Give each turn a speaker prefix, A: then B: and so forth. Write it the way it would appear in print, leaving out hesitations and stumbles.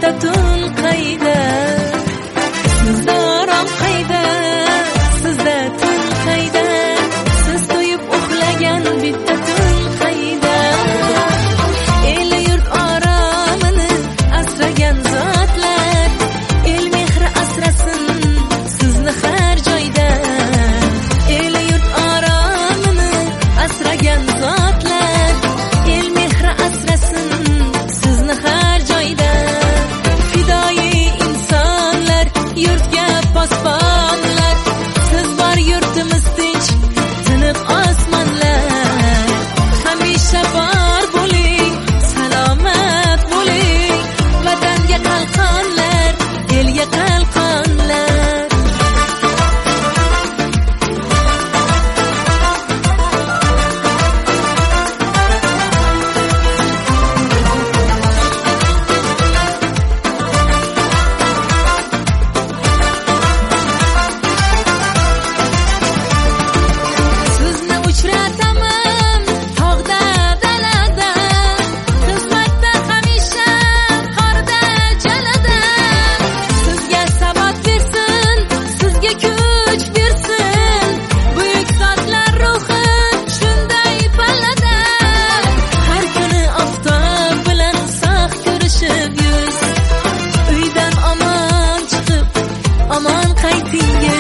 A: bitta tun qayda, sizda orom qayda, sizda tun qayda, siz to'yib uxlagan bitta tun qayda. El yurt oromini asragan zotlar, el mehri asrasin sizni har joyda. El yurt oromini asragan zotlar, el mehri asrasin sizni har joyda. Fidoyi insonlar, yurtga posbonlar, siz bor yurtimiz tinch, tiniq osmonlar. Hamisha bor bo'ling, salomat bo'ling, vatanga qalqonlar, elga qalqonlar. Sizni uchrataman tog'da, dalada, xizmatda hamisha qorda, jalada. Sizga sabot bersin, sizga kuch bersin, buyuk zotlar ruhi shunday ballada. Har kuni oftob bilan sog' ko'rishib yuz, uydan omon chiqib omon qaytingiz.